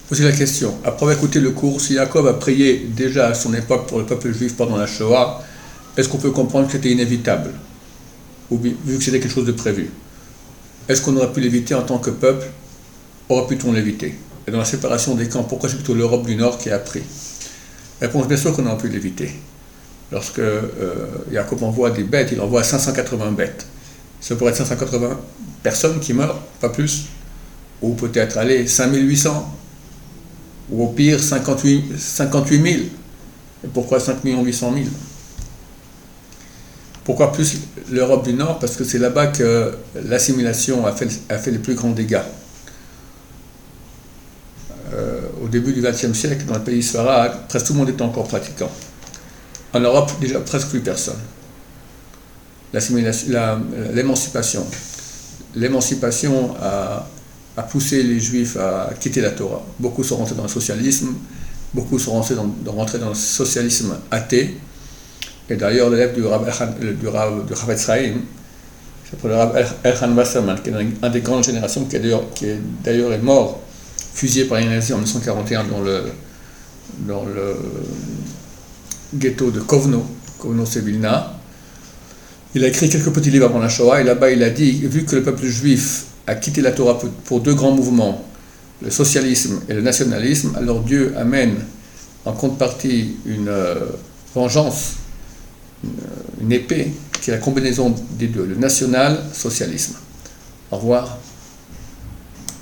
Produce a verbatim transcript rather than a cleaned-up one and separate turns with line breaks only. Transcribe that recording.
poser la question, après avoir écouté le cours, si Yaakov a prié déjà à son époque pour le peuple juif pendant la Shoah, est-ce qu'on peut comprendre que c'était inévitable, ou vu que c'était quelque chose de prévu? Est-ce qu'on aurait pu l'éviter en tant que peuple? Aurait pu-t-on l'éviter? Et dans la séparation des camps, pourquoi c'est plutôt l'Europe du Nord qui a pris? Réponse, bien sûr qu'on aurait pu l'éviter. Lorsque euh, Yaakov envoie des bêtes, il envoie cinq cent quatre-vingts bêtes. Ça pourrait être cinq cent quatre-vingts personnes qui meurent, pas plus, ou peut-être, allez, cinq mille huit cents, ou au pire cinquante-huit mille. Et pourquoi cinq millions huit cent mille? Pourquoi plus l'Europe du Nord? Parce que c'est là-bas que l'assimilation a fait, a fait les plus grands dégâts. Euh, au début du vingtième siècle, dans le pays sfarade, presque tout le monde était encore pratiquant. En Europe, déjà presque plus personne. L'émancipation. L'émancipation a, a poussé les Juifs à quitter la Torah. Beaucoup sont rentrés dans le socialisme, beaucoup sont rentrés dans, dans, rentrés dans le socialisme athée. Et d'ailleurs, l'élève du Rav du Rav du Chavetz Chaim, c'est le Rav Elchan Wasserman, qui est un des grandes générations, qui, qui est d'ailleurs est mort, fusillé par les nazis en mille neuf cent quarante et un dans le, dans le ghetto de Kovno, Kovno-Sevilna. Il a écrit quelques petits livres avant la Shoah, et là-bas il a dit, vu que le peuple juif a quitté la Torah pour deux grands mouvements, le socialisme et le nationalisme, alors Dieu amène en contrepartie une euh, vengeance, une, une épée, qui est la combinaison des deux, le national-socialisme. Au revoir.